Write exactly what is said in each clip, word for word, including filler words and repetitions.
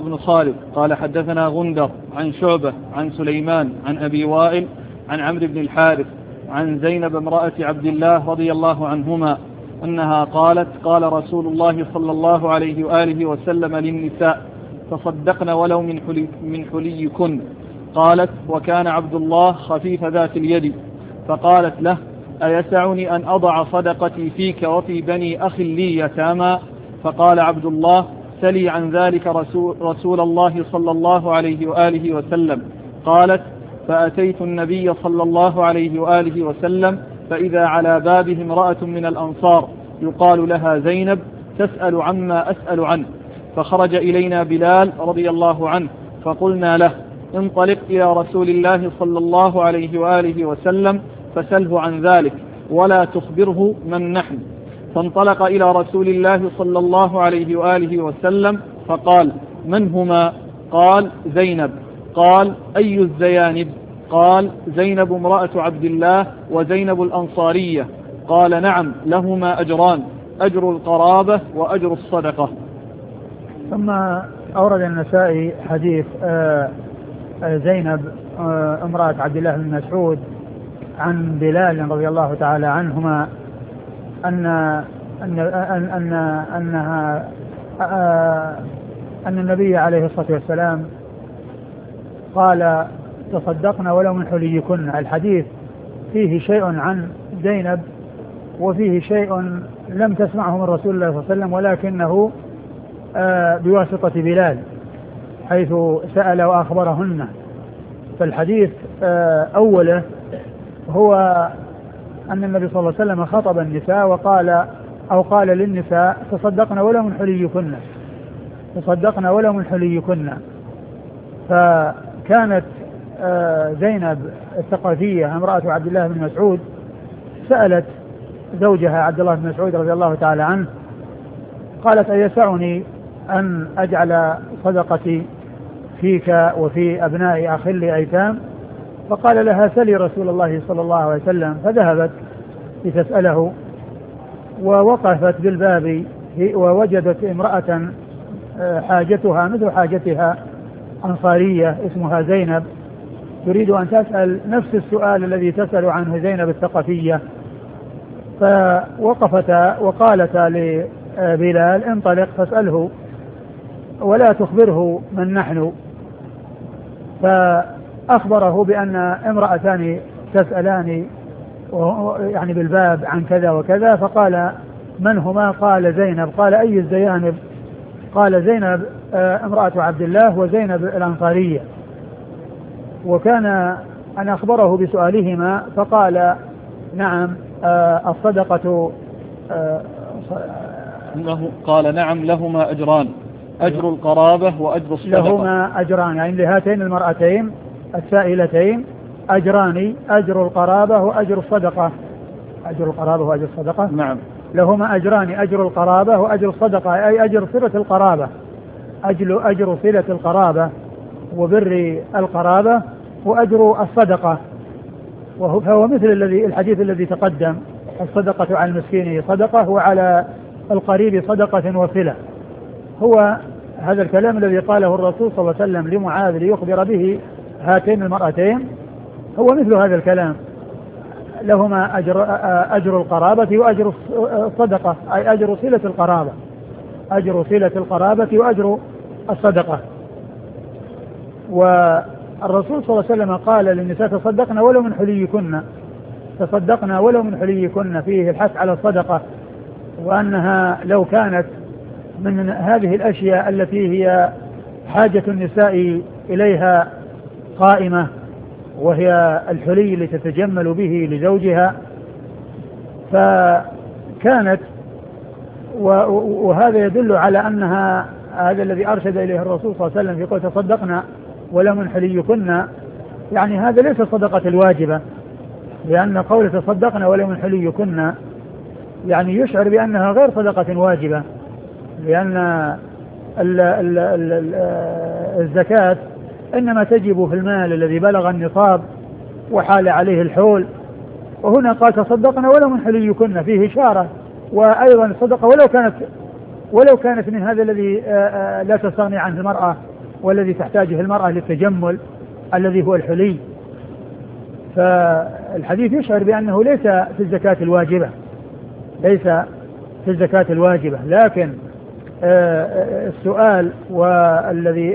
بن خالد قال حدثنا غندر عن شعبة عن سليمان عن أبي وائل عن عمرو بن الحارث عن زينب امرأة عبد الله رضي الله عنهما أنها قالت قال رسول الله صلى الله عليه وآله وسلم للنساء تصدقن ولو من, حلي من حليكن. قالت وكان عبد الله خفيف ذات اليد فقالت له أيسعني أن أضع صدقتي فيك وفي بني أخ لي يتامى؟ فقال عبد الله سلي عن ذلك رسول, رسول الله صلى الله عليه وآله وسلم. قالت فأتيت النبي صلى الله عليه وآله وسلم فإذا على بابه امرأة من الأنصار يقال لها زينب تسأل عما أسأل عنه، فخرج إلينا بلال رضي الله عنه فقلنا له انطلق إلى رسول الله صلى الله عليه وآله وسلم فسله عن ذلك ولا تخبره من نحن. فانطلق إلى رسول الله صلى الله عليه وآله وسلم فقال من هما؟ قال زينب. قال أي الزيانب؟ قال زينب امرأة عبد الله وزينب الأنصارية. قال نعم لهما أجران، أجر القرابة وأجر الصدقة. ثم أورد النسائي حديث زينب امرأة عبد الله بن مسعود عن بلال رضي الله تعالى عنهما أن أن أن أنها أن النبي عليه الصلاة والسلام قال تصدقنا ولو من حليكن. الحديث فيه شيء عن زينب وفيه شيء لم تسمعه من رسول الله صلى الله عليه وسلم ولكنه بواسطة بلال حيث سأل وأخبرهن. فالحديث أوله هو أن النبي صلى الله عليه وسلم خطب النساء وقال أو قال للنساء تصدقنا ولو من حليكن، تصدقنا ولو من حليكن. فكانت زينب الثقفية امرأة عبد الله بن مسعود سألت زوجها عبد الله بن مسعود رضي الله تعالى عنه قالت أيسعني أن أجعل صدقتي فيك وفي أبناء أخ لي أيتام؟ فقال لها سلي رسول الله صلى الله عليه وسلم. فذهبت لتسأله ووقفت بالباب ووجدت امرأة حاجتها مثل حاجتها أنصارية اسمها زينب تريد أن تسأل نفس السؤال الذي تسأل عنه زينب الثقفية. فوقفتا وقالتا لبلال انطلق فاسأله ولا تخبره من نحن. فأخبره بأن امرأتان تسألان يعني بالباب عن كذا وكذا. فقال من هما؟ قال زينب. قال أي الزيانب؟ قال زينب امرأة عبد الله وزينب الأنصارية. وكان أن أخبره بسؤالهما فقال نعم الصدقة له. قال نعم لهما أجران، أجر القرابة وأجر الصدقة. لهما أجران يعني لهاتين المرأتين السائلتين أجران، أجر القرابة وأجر الصدقة. أجر القرابة وأجر الصدقة نعم لهما أجران، أجر القرابة وأجر الصدقة أي أجر صلة القرابة، أجر, أجر صلة القرابة وبر القرابة وأجر الصدقة. وهو مثل الذي الحديث الذي تقدم الصدقة على المسكين صدقة وعلى القريب صدقة وصلة. هو هذا الكلام الذي قاله الرسول صلى الله عليه وسلم لمعاذ ليخبر به هاتين المرأتين هو مثل هذا الكلام. لهما أجر, أجر القرابة وأجر الصدقة أي أجر صلة القرابة، أجر صلة القرابة وأجر الصدقة. والرسول صلى الله عليه وسلم قال للنساء تصدقنا ولو من حليكن، تصدقنا ولو من حليكن، فيه الحث على الصدقة، وأنها لو كانت من هذه الأشياء التي هي حاجة النساء إليها قائمة وهي الحلي التي تتجمل به لزوجها فكانت، وهذا يدل على أنها هذا الذي أرشد إليه الرسول صلى الله عليه وسلم في قول تصدقنا ولو من حليكن، يعني هذا ليس الصدقة الواجبة، لأن قول تصدقنا ولو من حليكن يعني يشعر بأنها غير صدقة واجبة، لأن ال ال ال الزكاة إنما تجب في المال الذي بلغ النصاب وحال عليه الحول، وهنا قال تصدقنا ولو من حليكن فيه إشارة. وأيضا الصدقة ولو كانت ولو كانت من هذا الذي لا تستغني عنه المرأة والذي تحتاجه المرأة للتجمل الذي هو الحلي. فالحديث يشعر بأنه ليس في الزكاة الواجبة ليس في الزكاة الواجبة لكن السؤال والذي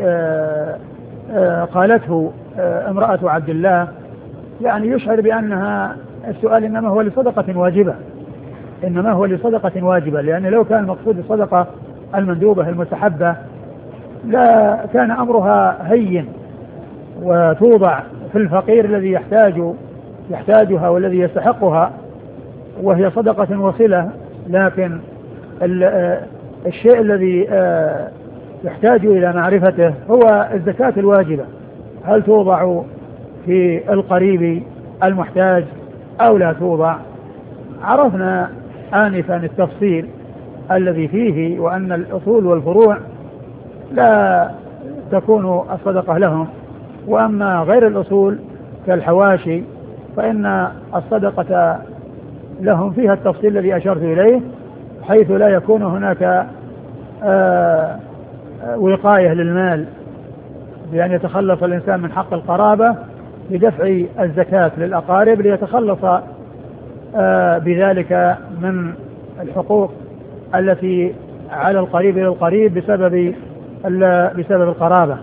قالته امرأة عبد الله يعني يشعر بأنها السؤال إنما هو لصدقة واجبة إنما هو لصدقة واجبة لأن لو كان المقصود الصدقة المندوبة المستحبة لا كان أمرها هين وتوضع في الفقير الذي يحتاج يحتاجها والذي يستحقها وهي صدقة وصلة. لكن الشيء الذي يحتاج إلى معرفته هو الزكاة الواجبة، هل توضع في القريب المحتاج أو لا توضع. عرفنا آنفا التفصيل الذي فيه وأن الأصول والفروع لا تكون الصدقة لهم، وأما غير الأصول كالحواشي فإن الصدقة لهم فيها التفصيل الذي أشرت إليه حيث لا يكون هناك آه وقاية للمال بأن يتخلص الإنسان من حق القرابة بدفع الزكاة للأقارب ليتخلص آه بذلك من الحقوق التي على القريب للقريب بسبب بسبب القرابة.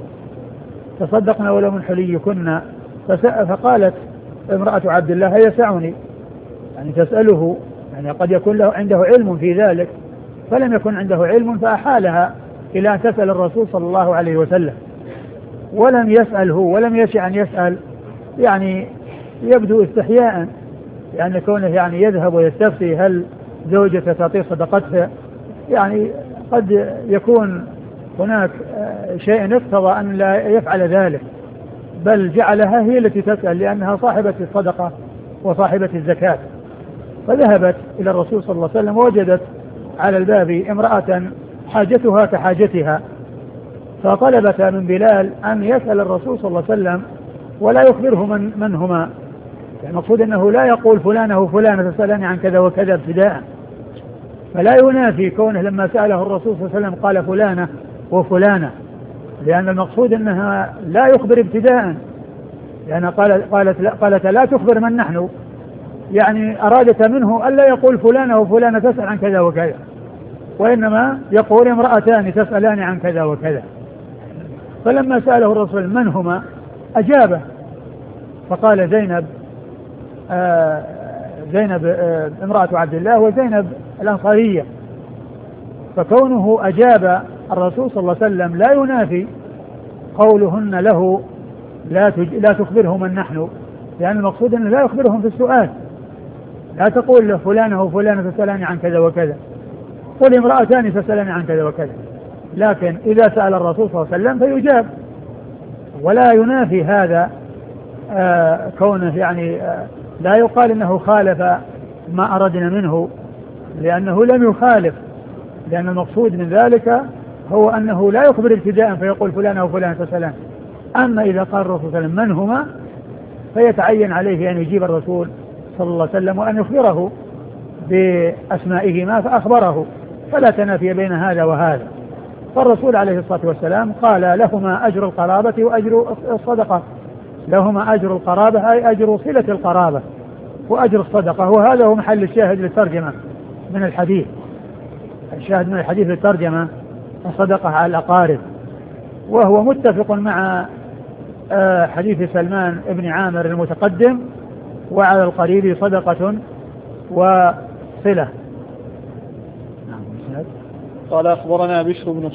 تصدقنا ولو من حليكن. فقالت امرأة عبد الله يسعني، يعني تسأله، يعني قد يكون له عنده علم في ذلك فلم يكن عنده علم فأحالها إلى أن تسأل الرسول صلى الله عليه وسلم، ولم يسأله ولم يشأ أن يسأل، يعني يبدو استحياء لأن يعني كونه يعني يذهب ويستفتي هل زوجته تعطي صدقتها، يعني قد يكون هناك شيء اقتضى أن لا يفعل ذلك، بل جعلها هي التي تسأل لأنها صاحبة الصدقة وصاحبة الزكاة. فذهبت إلى الرسول صلى الله عليه وسلم ووجدت على الباب امرأة حاجتها كحاجتها، فطلبت من بلال أن يسأل الرسول صلى الله عليه وسلم ولا يخبره من, من هما، يعني المقصود أنه لا يقول فلانة وفلانة تسألني عن كذا وكذا ابتداء، فلا ينافي كونه لما سأله الرسول صلى الله عليه وسلم قال فلانة وفلانة، لأن المقصود أنها لا يخبر ابتداء، لأن قالت, قالت, لا قالت لا تخبر من نحن، يعني أرادت منه ألا يقول فلانة وفلانة تسأل عن كذا وكذا، وإنما يقول امرأتان تسألان عن كذا وكذا. فلما سأله الرسول من هما أجابه فقال زينب آه زينب آه امرأة عبد الله وزينب الأنصارية. فكونه أجاب الرسول صلى الله عليه وسلم لا ينافي قولهن له لا, لا تخبره من نحن، لأن المقصود أنه لا يخبرهم في السؤال، لا تقول له فلانة وفلانة تسألني عن كذا وكذا، قل امرأتان تسألني عن كذا وكذا، لكن إذا سأل الرسول صلى الله عليه وسلم فيجاب، ولا ينافي هذا آه كونه يعني آه لا يقال انه خالف ما أردنا منه، لأنه لم يخالف، لأن المقصود من ذلك هو أنه لا يخبر ابتداء فيقول فلانة وفلانة تسألان. أما إذا قال الرسول صلى الله عليه وسلم من هما فيتعين عليه أن يجيب الرسول صلى الله عليه وسلم وأن يخبره بأسمائهما فأخبره، فلا تنافي بين هذا وهذا. فالرسول عليه الصلاة والسلام قال لهما أجر القرابة وأجر الصدقة، لهما أجر القرابة أي أجر صلة القرابة وأجر الصدقة، وهذا هو محل الشاهد للترجمة من الحديث. الشاهد من الحديث للترجمة الصدقة على الأقارب، وهو متفق مع حديث سلمان ابن عامر المتقدم وعلى القريب صدقة وصلة. قال أخبرنا بشر بن